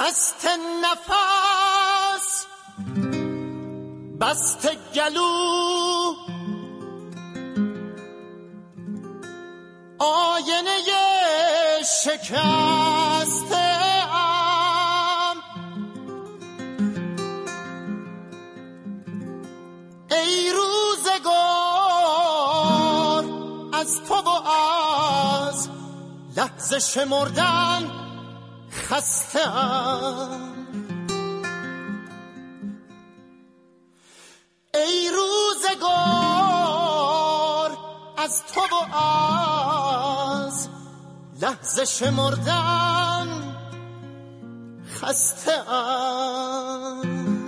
بست نفس بست گلو آینه شکسته ام ای روزگار از تو و از لحظه شمردن خسته ام ای روزگار از تو و از لحظه شمردن خسته ام